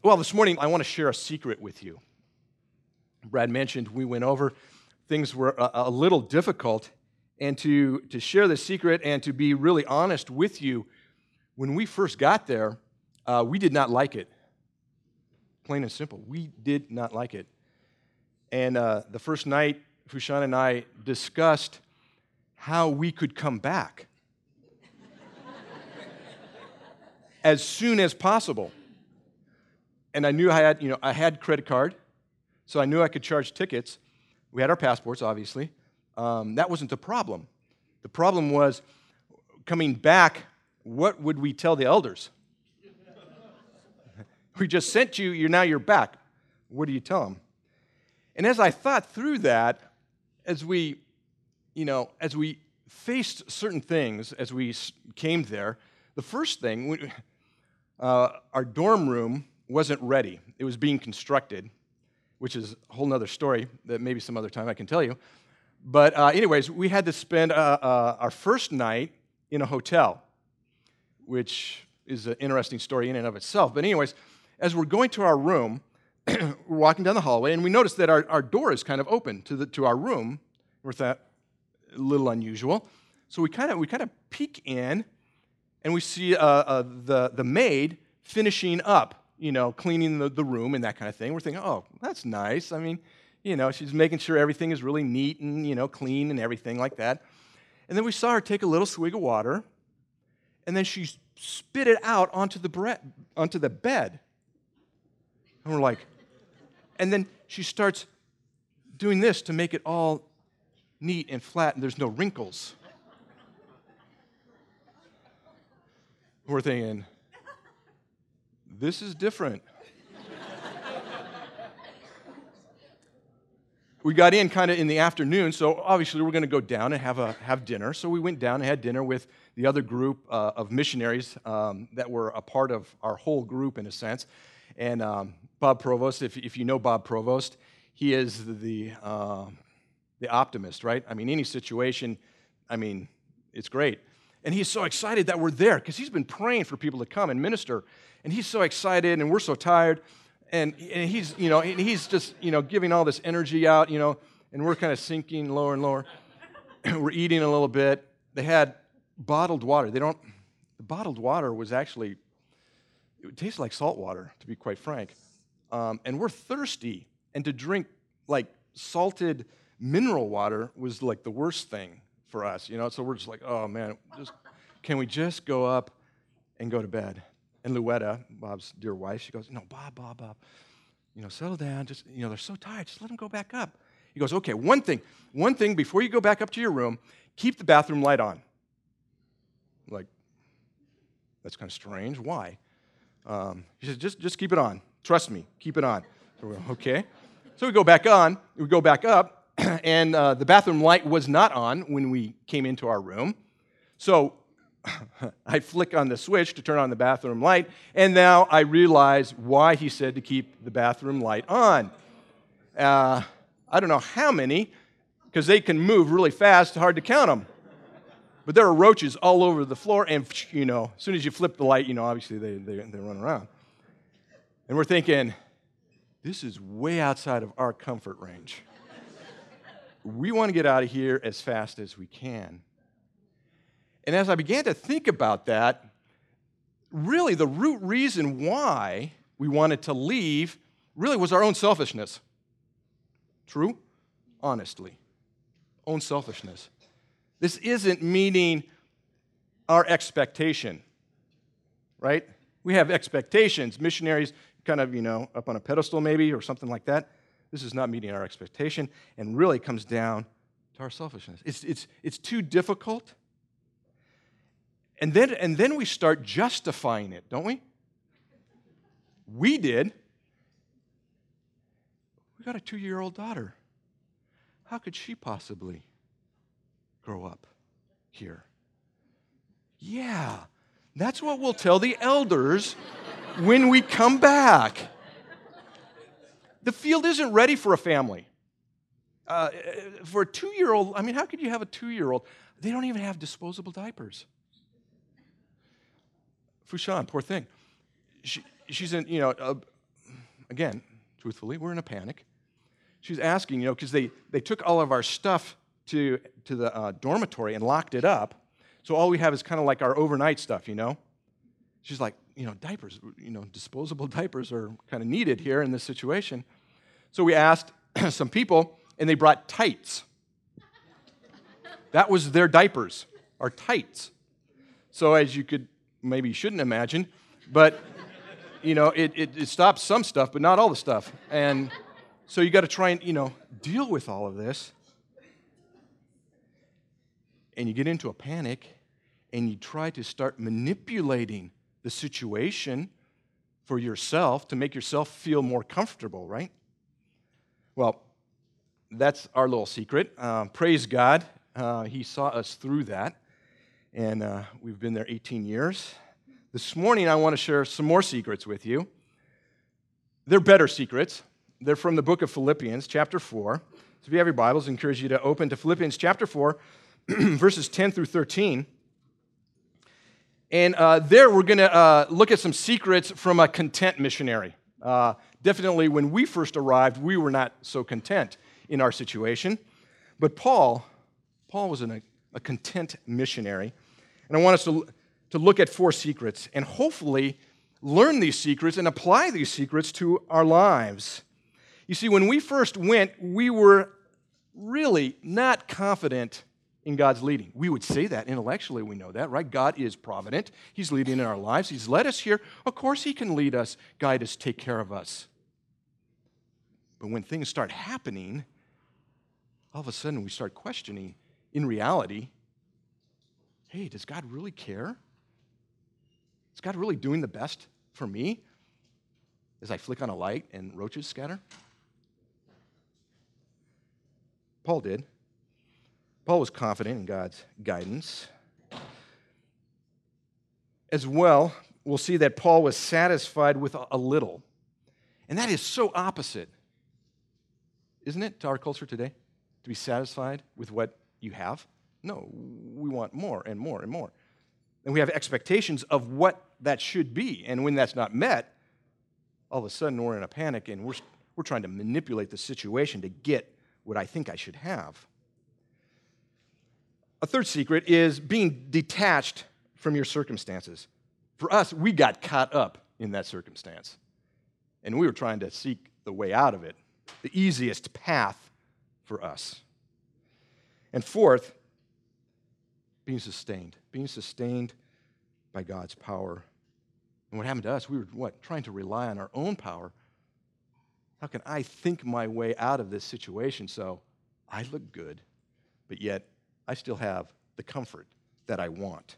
Well, this morning I want to share a secret with you. Brad mentioned we went over, things were a little difficult, and to share the secret and to be really honest with you, when we first got there, we did not like it. Plain and simple, we did not like it. And the first night, Fushan and I discussed how we could come back as soon as possible. And I knew I had credit card, so I knew I could charge tickets. We had our passports, obviously. That wasn't the problem. The problem was coming back, what would we tell the elders? We just sent you, now you're back. What do you tell them? And as I thought through that, as we faced certain things as we came there, the first thing, our dorm room wasn't ready. It was being constructed, which is a whole other story that maybe some other time I can tell you. But anyways, we had to spend our first night in a hotel, which is an interesting story in and of itself. But anyways, as we're going to our room, we're walking down the hallway, and we noticed that our door is kind of open to our room. We thought a little unusual. So we kind of peek in, and we see the maid finishing up, cleaning the room and that kind of thing. We're thinking, oh, that's nice. I mean, she's making sure everything is really neat and, clean and everything like that. And then we saw her take a little swig of water, and then she spit it out onto the bed. And we're like, and then she starts doing this to make it all neat and flat, and there's no wrinkles. We're thinking, this is different. We got in kind of in the afternoon, so obviously we're going to go down and have dinner. So we went down and had dinner with the other group of missionaries that were a part of our whole group in a sense. And Bob Provost, if you know Bob Provost, he is the optimist, right? I mean, any situation, it's great. And he's so excited that we're there because he's been praying for people to come and minister. And he's so excited, and we're so tired. And he's, he's just, giving all this energy out, and we're kind of sinking lower and lower. We're eating a little bit. They had bottled water. The bottled water was actually, it tasted like salt water, to be quite frank. And we're thirsty, and to drink, like, salted mineral water was, like, the worst thing for us, So we're just like, oh, man, can we just go up and go to bed? And Luetta, Bob's dear wife, she goes, no, Bob, settle down. Just, they're so tired. Just let them go back up. He goes, okay, one thing before you go back up to your room, keep the bathroom light on. Like, that's kind of strange. Why? He says, just keep it on. Trust me, keep it on. So we're okay. So we go back up, and the bathroom light was not on when we came into our room. So I flick on the switch to turn on the bathroom light, and now I realize why he said to keep the bathroom light on. I don't know how many, because they can move really fast, hard to count them. But there are roaches all over the floor, and, as soon as you flip the light, obviously they run around. And we're thinking, this is way outside of our comfort range. We want to get out of here as fast as we can. And as I began to think about that, really the root reason why we wanted to leave really was our own selfishness. True? Honestly. Own selfishness. This isn't meeting our expectation, right? We have expectations. Missionaries kind of, up on a pedestal maybe or something like that. This is not meeting our expectation and really comes down to our selfishness. It's too difficult. And then we start justifying it, don't we? We did. We got a 2-year-old daughter. How could she possibly grow up here? Yeah, that's what we'll tell the elders when we come back. The field isn't ready for a family. For a 2-year-old, how could you have a 2-year-old? They don't even have disposable diapers. Fushan, poor thing. She's in, again, truthfully, we're in a panic. She's asking, because they took all of our stuff to the dormitory and locked it up. So all we have is kind of like our overnight stuff, She's like, diapers, disposable diapers are kind of needed here in this situation. So we asked some people, and they brought tights. That was their diapers, our tights. So as you could, maybe you shouldn't imagine, but, it stops some stuff, but not all the stuff. And so you got to try and, deal with all of this. And you get into a panic, and you try to start manipulating the situation for yourself to make yourself feel more comfortable, right? Well, that's our little secret. Praise God. He saw us through that, and we've been there 18 years. This morning, I want to share some more secrets with you. They're better secrets. They're from the book of Philippians, chapter 4. So if you have your Bibles, I encourage you to open to Philippians chapter 4, verses 10 through 13. And there we're going to look at some secrets from a content missionary. Definitely when we first arrived, we were not so content in our situation. But Paul was a content missionary. And I want us to look at 4 secrets and hopefully learn these secrets and apply these secrets to our lives. You see, when we first went, we were really not confident in God's leading. We would say that intellectually, we know that, right? God is provident. He's leading in our lives. He's led us here. Of course He can lead us, guide us, take care of us. But when things start happening, all of a sudden we start questioning, in reality, hey, does God really care? Is God really doing the best for me as I flick on a light and roaches scatter? Paul did. Paul was confident in God's guidance. As well, we'll see that Paul was satisfied with a little. And that is so opposite, isn't it, to our culture today? To be satisfied with what you have? No, we want more and more and more. And we have expectations of what that should be. And when that's not met, all of a sudden we're in a panic and we're trying to manipulate the situation to get what I think I should have. A third secret is being detached from your circumstances. For us, we got caught up in that circumstance. And we were trying to seek the way out of it, the easiest path for us. And fourth, being sustained by God's power. And what happened to us, we were trying to rely on our own power. How can I think my way out of this situation so I look good, but yet I still have the comfort that I want?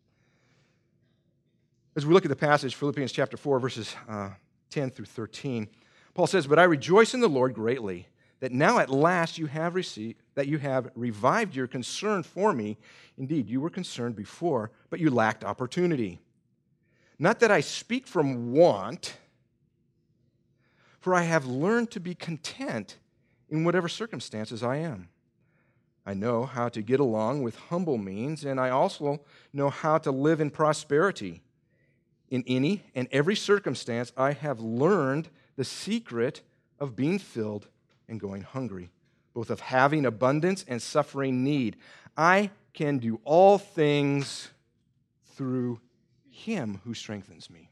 As we look at the passage, Philippians chapter 4, verses 10 through 13, Paul says, "But I rejoice in the Lord greatly, that now at last you have revived your concern for me. Indeed, you were concerned before, but you lacked opportunity. Not that I speak from want, for I have learned to be content in whatever circumstances I am. I know how to get along with humble means, and I also know how to live in prosperity. In any and every circumstance, I have learned the secret of being filled and going hungry, both of having abundance and suffering need. I can do all things through Him who strengthens me."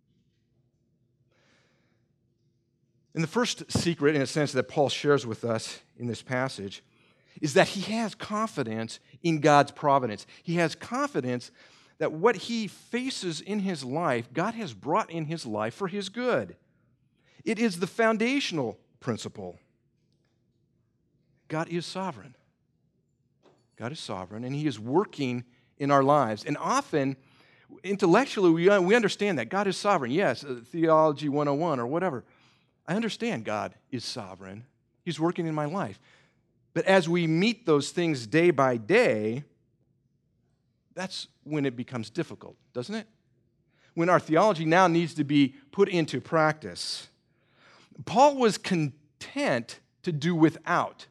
And the first secret, in a sense, that Paul shares with us in this passage is that he has confidence in God's providence. He has confidence that what he faces in his life, God has brought in his life for his good. It is the foundational principle. God is sovereign. God is sovereign, and He is working in our lives. And often, intellectually, we understand that God is sovereign. Yes, Theology 101 or whatever. I understand God is sovereign. He's working in my life. But as we meet those things day by day, that's when it becomes difficult, doesn't it? When our theology now needs to be put into practice. Paul was content to do without.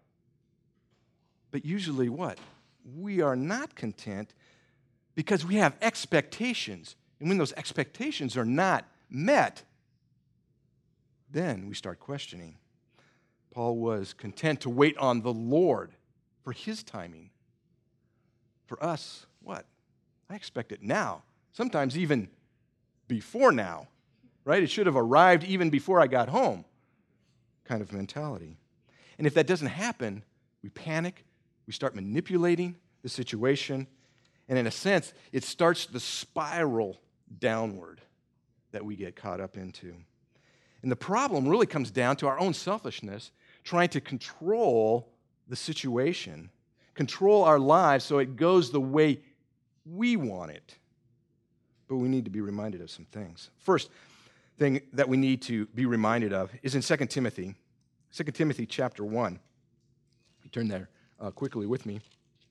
But usually what? We are not content because we have expectations. And when those expectations are not met, then we start questioning. Paul was content to wait on the Lord for his timing. For us, what? I expect it now, sometimes even before now, right? It should have arrived even before I got home, kind of mentality. And if that doesn't happen, we panic, we start manipulating the situation, and in a sense, it starts the spiral downward that we get caught up into. And the problem really comes down to our own selfishness, trying to control the situation, control our lives so it goes the way we want it. But we need to be reminded of some things. First thing that we need to be reminded of is in 2 Timothy. 2 Timothy chapter 1. You turn there quickly with me.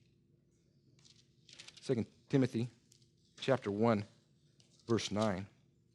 2 Timothy chapter 1, verse 9.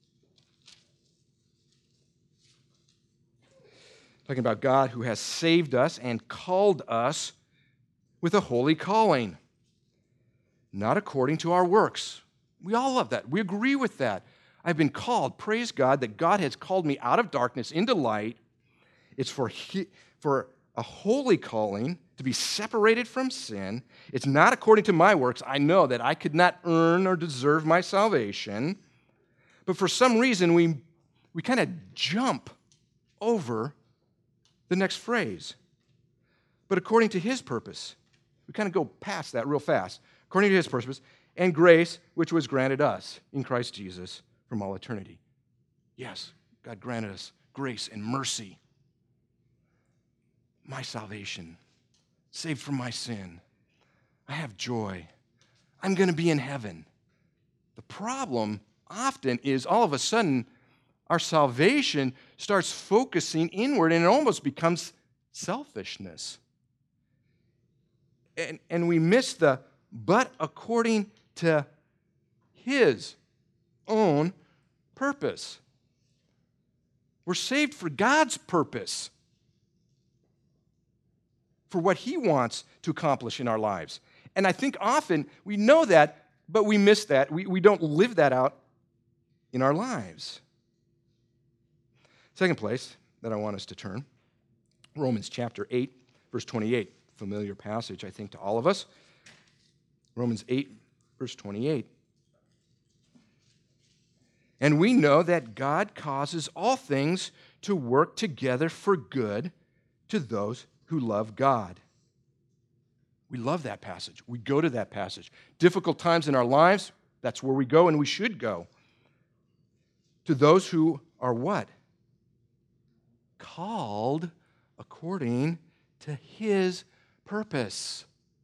Talking about God who has saved us and called us with a holy calling, not according to our works. We all love that. We agree with that. I've been called. Praise God that God has called me out of darkness into light. It's for a holy calling, to be separated from sin. It's not according to my works. I know that I could not earn or deserve my salvation. But for some reason, we kind of jump over the next phrase. But according to his purpose, we kind of go past that real fast. According to his purpose, and grace which was granted us in Christ Jesus from all eternity. Yes, God granted us grace and mercy. My salvation, saved from my sin. I have joy. I'm going to be in heaven. The problem often is all of a sudden our salvation starts focusing inward and it almost becomes selfishness. And we miss the but according to his own purpose. We're saved for God's purpose, for what he wants to accomplish in our lives. And I think often we know that, but we miss that. We don't live that out in our lives. Second place that I want us to turn, Romans chapter 8, verse 28. Familiar passage, I think, to all of us. Romans 8, verse 28. And we know that God causes all things to work together for good to those who love God. We love that passage. We go to that passage. Difficult times in our lives, that's where we go and we should go. To those who are what? Called according to his purpose.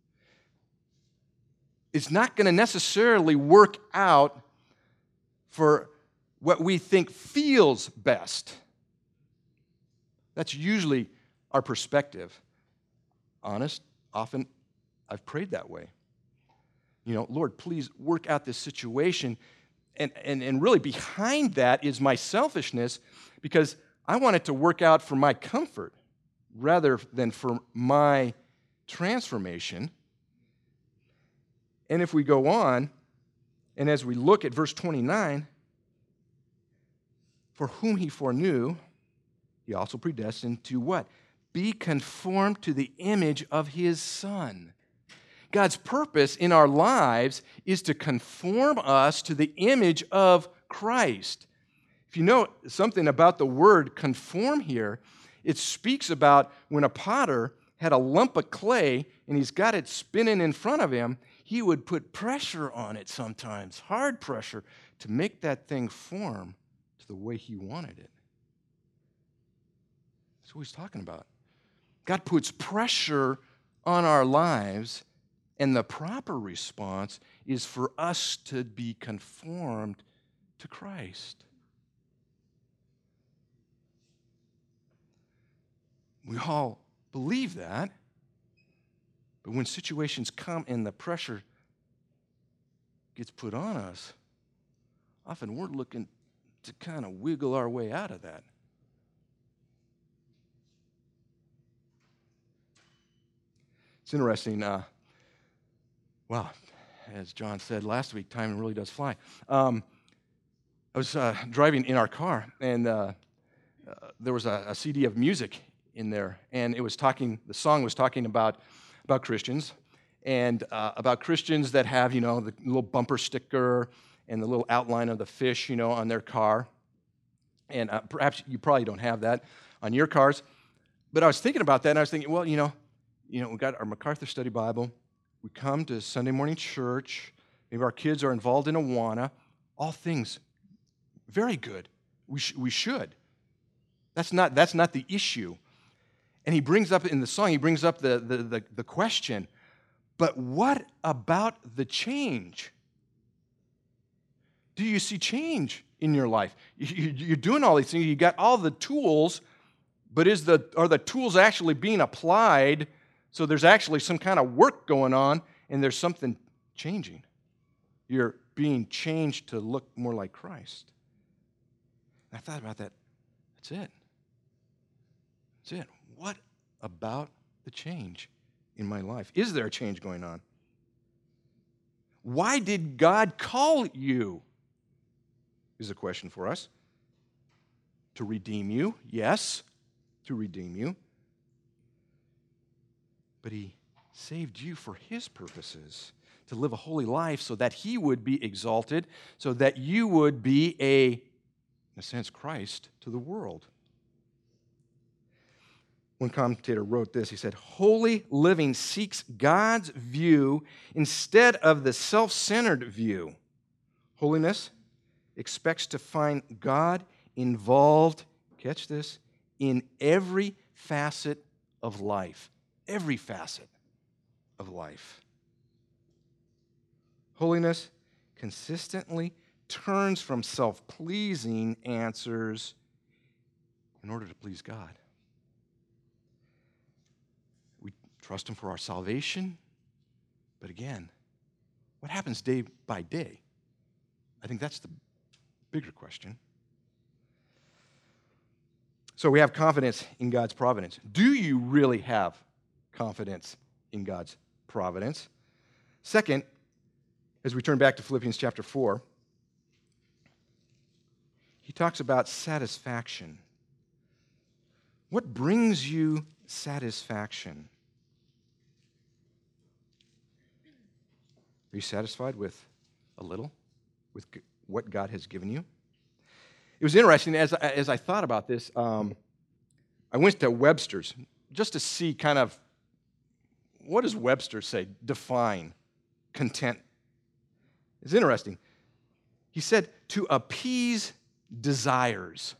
It's not going to necessarily work out for what we think feels best. That's usually our perspective. Honest, often I've prayed that way. Lord, please work out this situation. And really behind that is my selfishness because I want it to work out for my comfort rather than for my transformation. And if we go on, and as we look at verse 29, for whom he foreknew, he also predestined to what? Be conformed to the image of his Son. God's purpose in our lives is to conform us to the image of Christ. If you know something about the word conform here, it speaks about when a potter had a lump of clay and he's got it spinning in front of him, he would put pressure on it sometimes, hard pressure, to make that thing form to the way he wanted it. That's what he's talking about. God puts pressure on our lives, and the proper response is for us to be conformed to Christ. We all believe that, but when situations come and the pressure gets put on us, often we're looking to kind of wiggle our way out of that. It's interesting. As John said last week, time really does fly. I was driving in our car, and there was a CD of music in there, and the song was talking about Christians, and about Christians that have, the little bumper sticker and the little outline of the fish, on their car. And perhaps you probably don't have that on your cars. But I was thinking about that, and I was thinking, well, we got our MacArthur Study Bible. We come to Sunday morning church. Maybe our kids are involved in Awana. All things very good. We should. That's not the issue. And he brings up in the song, the question, but what about the change? Do you see change in your life? You're doing all these things. You got all the tools, but are the tools actually being applied so there's actually some kind of work going on and there's something changing? You're being changed to look more like Christ. And I thought about that. That's it. That's it. What about the change in my life? Is there a change going on? Why did God call you? Is a question for us. To redeem you, yes, to redeem you. But he saved you for his purposes, to live a holy life so that he would be exalted, so that you would be in a sense, Christ to the world. One commentator wrote this. He said, holy living seeks God's view instead of the self-centered view. Holiness expects to find God involved, catch this, in every facet of life. Every facet of life. Holiness consistently turns from self-pleasing answers in order to please God. We trust him for our salvation, but again, what happens day by day? I think that's the bigger question. So we have confidence in God's providence. Do you really have confidence in God's providence? Second, as we turn back to Philippians chapter 4, he talks about satisfaction. What brings you satisfaction? Are you satisfied with a little? With what God has given you? It was interesting, as I thought about this, I went to Webster's just to see kind of, what does Webster say? Define content. It's interesting. He said, to appease desires.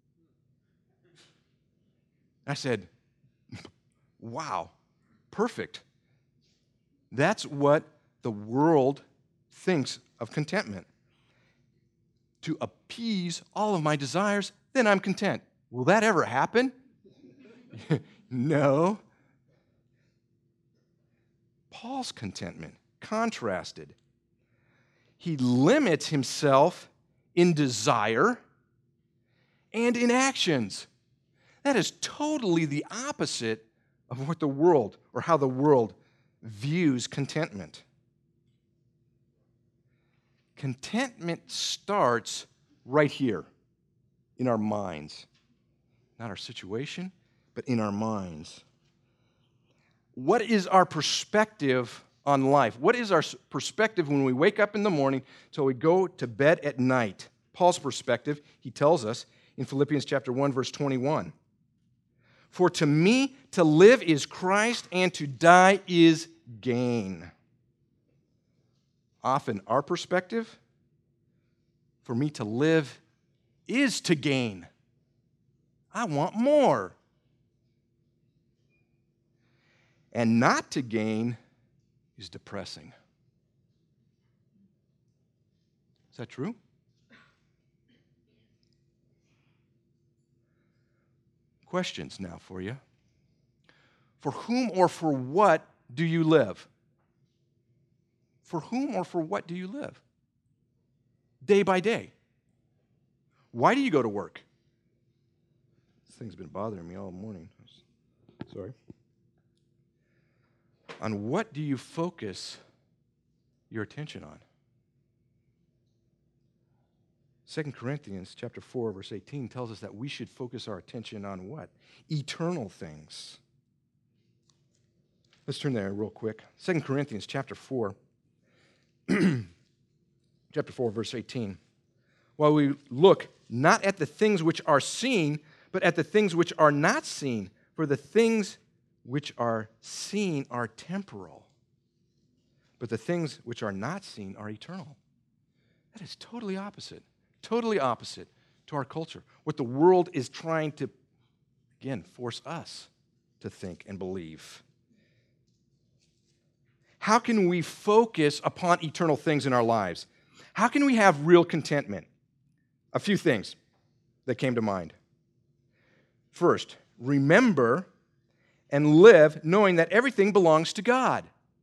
I said, wow, perfect. That's what the world thinks of contentment. To appease all of my desires, then I'm content. Will that ever happen? No. Paul's contentment, contrasted. He limits himself in desire and in actions. That is totally the opposite of what the world, or how the world views contentment. Contentment starts right here in our minds. Not our situation, but in our minds. What is our perspective on life? What is our perspective when we wake up in the morning till we go to bed at night? Paul's perspective, he tells us in Philippians chapter 1, verse 21. For to me to live is Christ, and to die is gain. Often our perspective, for me to live is to gain. I want more. And not to gain is depressing. Is that true? Questions now for you. For whom or for what do you live? For whom or for what do you live? Day by day. Why do you go to work? This thing's been bothering me all morning. Sorry. On what do you focus your attention on? 2 Corinthians chapter 4, verse 18 tells us that we should focus our attention on what? Eternal things. Let's turn there real quick. 2 Corinthians chapter 4, chapter 4, verse 18. While we look not at the things which are seen, but at the things which are not seen, for the things which are seen are temporal, but the things which are not seen are eternal. That is totally opposite to our culture, what the world is trying to, again, force us to think and believe. How can we focus upon eternal things in our lives? How can we have real contentment? A few things that came to mind. First, remember and live knowing that everything belongs to God.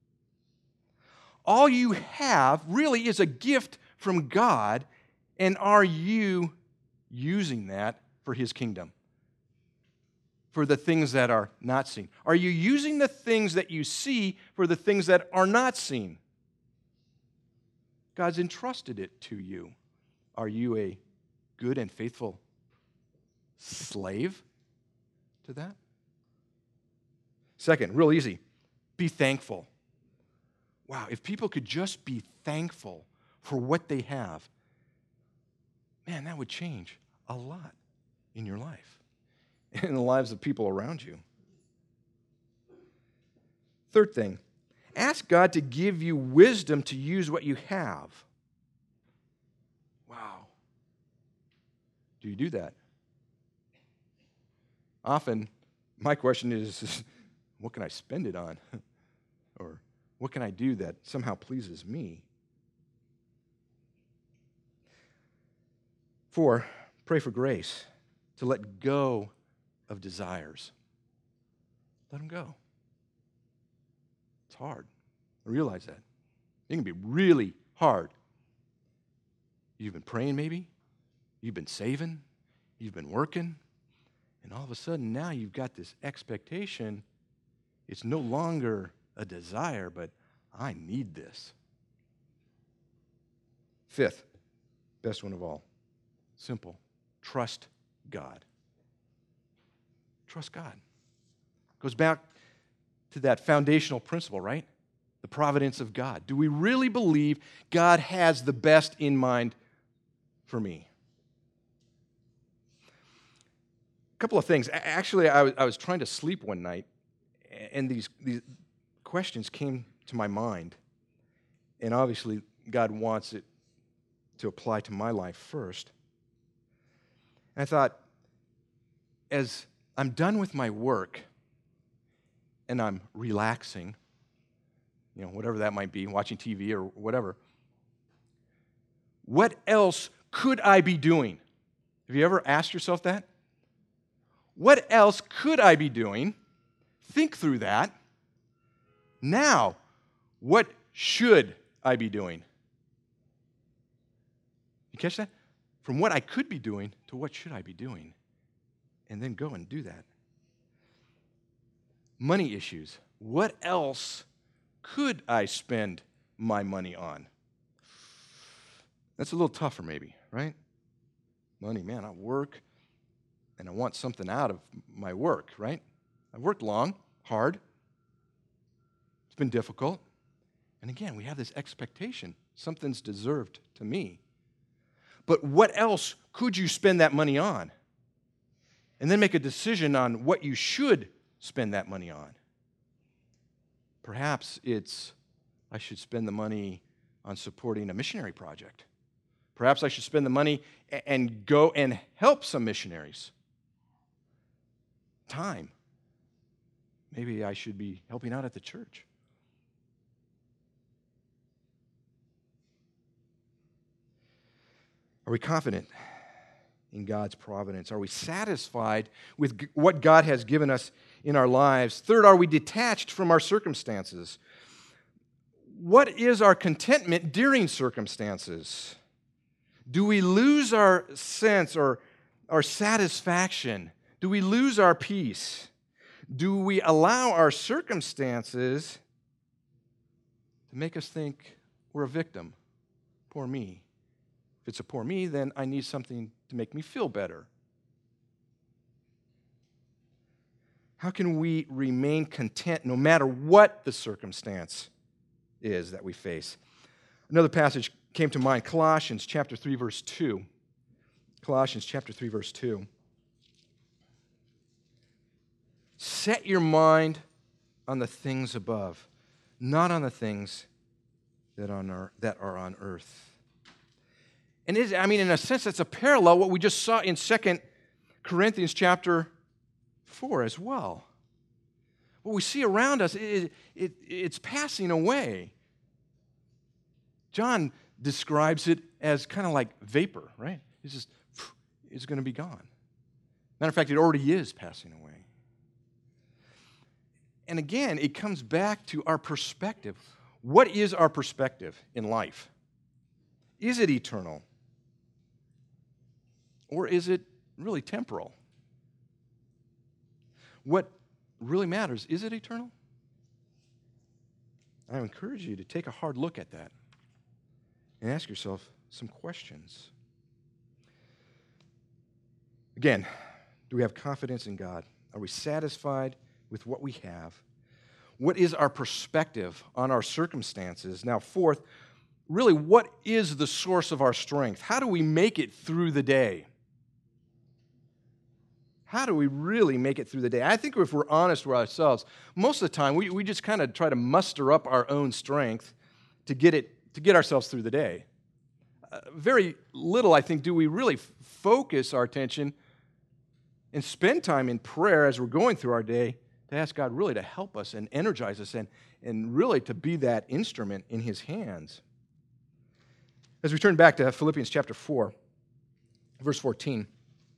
All you have really is a gift from God, and are you using that for His kingdom? For the things that are not seen? Are you using the things that you see for the things that are not seen? God's entrusted it to you. Are you a good and faithful slave to that? Second, real easy, be thankful. Wow, if people could just be thankful for what they have, man, that would change a lot in your life, in the lives of people around you. Third thing, ask God to give you wisdom to use what you have. Wow. Do you do that? Often, my question is, what can I spend it on? Or what can I do that somehow pleases me? 4, pray for grace to let go of desires. Let them go. It's hard. I realize that. It can be really hard. You've been praying maybe. You've been saving. You've been working. And all of a sudden now you've got this expectation. It's no longer a desire, but I need this. 5th, best one of all. Simple. Trust God. Trust God. Goes back to that foundational principle, right? The providence of God. Do we really believe God has the best in mind for me? A couple of things. Actually, I was trying to sleep one night, and these questions came to my mind. And obviously, God wants it to apply to my life first. And I thought, as I'm done with my work and I'm relaxing, whatever that might be, watching TV or whatever, what else could I be doing? Have you ever asked yourself that? What else could I be doing? Think through that. Now, what should I be doing? You catch that? From what I could be doing to what should I be doing? And then go and do that. Money issues. What else could I spend my money on? That's a little tougher maybe, right? Money, man, I work and I want something out of my work, right? I've worked long, hard. It's been difficult. And again, we have this expectation. Something's deserved to me. But what else could you spend that money on? And then make a decision on what you should spend that money on. Perhaps it's, I should spend the money on supporting a missionary project. Perhaps I should spend the money and go and help some missionaries. Time. Maybe I should be helping out at the church. Are we confident in God's providence? Are we satisfied with what God has given us in our lives? Third, are we detached from our circumstances? What is our contentment during circumstances? Do we lose our sense or our satisfaction? Do we lose our peace? Do we allow our circumstances to make us think we're a victim? Poor me. If it's a poor me, then I need something to make me feel better. How can we remain content no matter what the circumstance is that we face? Another passage came to mind, Colossians chapter 3, verse 2. Colossians chapter 3, verse 2. Set your mind on the things above, not on the things that are on earth. And in a sense, that's a parallel what we just saw in 2 Corinthians chapter 4 as well. What we see around us, it's passing away. John describes it as kind of like vapor, right? It's going to be gone. Matter of fact, it already is passing away. And again, it comes back to our perspective. What is our perspective in life? Is it eternal? Or is it really temporal? What really matters, is it eternal? I encourage you to take a hard look at that and ask yourself some questions. Again, do we have confidence in God? Are we satisfied with what we have? What is our perspective on our circumstances? Now, fourth, really, what is the source of our strength? How do we make it through the day? How do we really make it through the day? I think if we're honest with ourselves, most of the time we just kind of try to muster up our own strength to get ourselves through the day. Very little, I think, do we really focus our attention and spend time in prayer as we're going through our day to ask God really to help us and energize us and really to be that instrument in His hands. As we turn back to Philippians chapter 4, verse 14.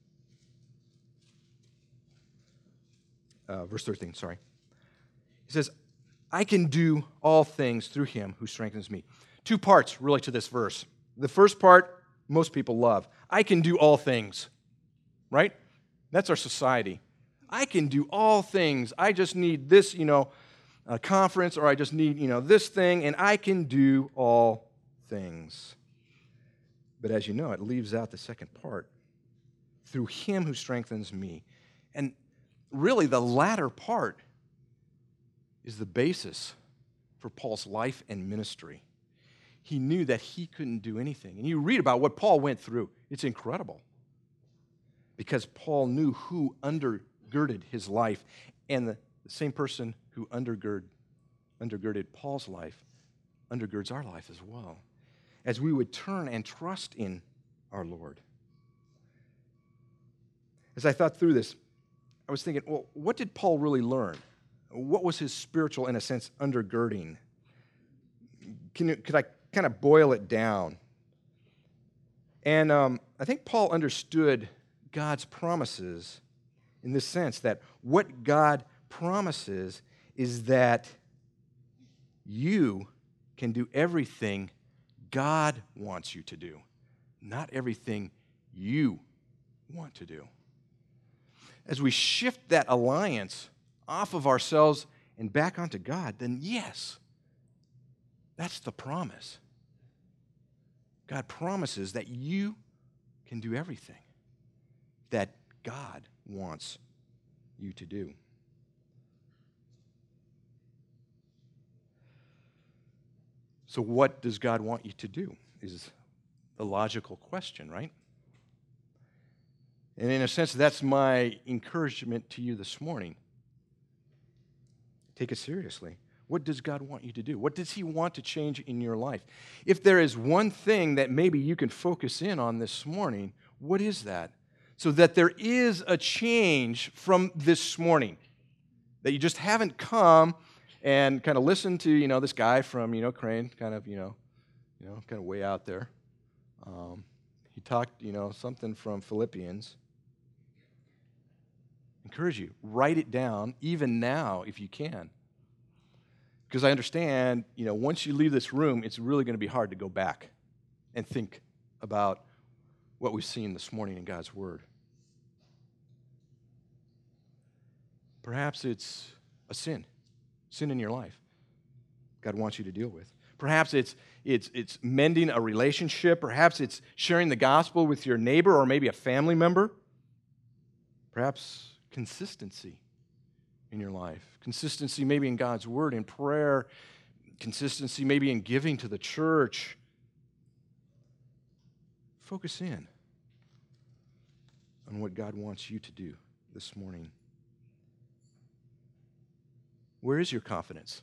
Verse 13, sorry. He says, I can do all things through Him who strengthens me. Two parts really to this verse. The first part, most people love. I can do all things, right? That's our society. I can do all things. I just need this, a conference, or I just need, this thing, and I can do all things. But as you know, it leaves out the second part. Through Him who strengthens me. And really, the latter part is the basis for Paul's life and ministry. He knew that he couldn't do anything. And you read about what Paul went through. It's incredible. Because Paul knew who undergirded his life. And the same person who undergirded Paul's life undergirds our life as well. As we would turn and trust in our Lord. As I thought through this, I was thinking, well, what did Paul really learn? What was his spiritual, in a sense, undergirding? Could I kind of boil it down? And I think Paul understood God's promises in this sense that what God promises is that you can do everything God wants you to do, not everything you want to do. As we shift that alliance off of ourselves and back onto God, then yes, that's the promise. God promises that you can do everything that God wants you to do. So what does God want you to do is the logical question, right? And in a sense, that's my encouragement to you this morning. Take it seriously. What does God want you to do? What does He want to change in your life? If there is one thing that maybe you can focus in on this morning, what is that? So that there is a change from this morning. That you just haven't come and kind of listened to, this guy from, Crane, kind of way out there. He talked, something from Philippians. Encourage you, write it down, even now, if you can. Because I understand, once you leave this room, it's really going to be hard to go back and think about what we've seen this morning in God's Word. Perhaps it's a sin in your life God wants you to deal with. Perhaps it's mending a relationship. Perhaps it's sharing the gospel with your neighbor or maybe a family member. Perhaps consistency in your life. Consistency maybe in God's word, in prayer. Consistency maybe in giving to the church. Focus in on what God wants you to do this morning. Where is your confidence?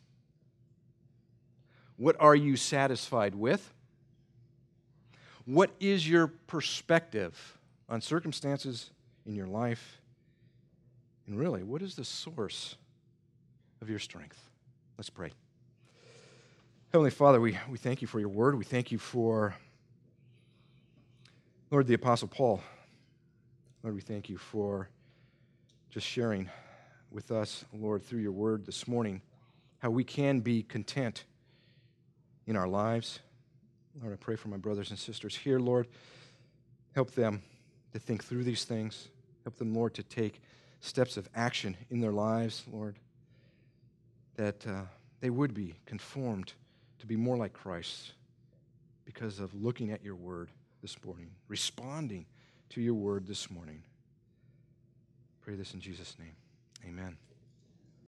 What are you satisfied with? What is your perspective on circumstances in your life? And really, what is the source of your strength? Let's pray. Heavenly Father, we thank you for your word. We thank you for, Lord, the Apostle Paul. Lord, we thank you for just sharing with us, Lord, through your word this morning, how we can be content in our lives. Lord, I pray for my brothers and sisters here, Lord. Help them to think through these things. Help them, Lord, to take steps of action in their lives, Lord, that they would be conformed to be more like Christ because of looking at your word this morning, responding to your word this morning. Pray this in Jesus' name. Amen.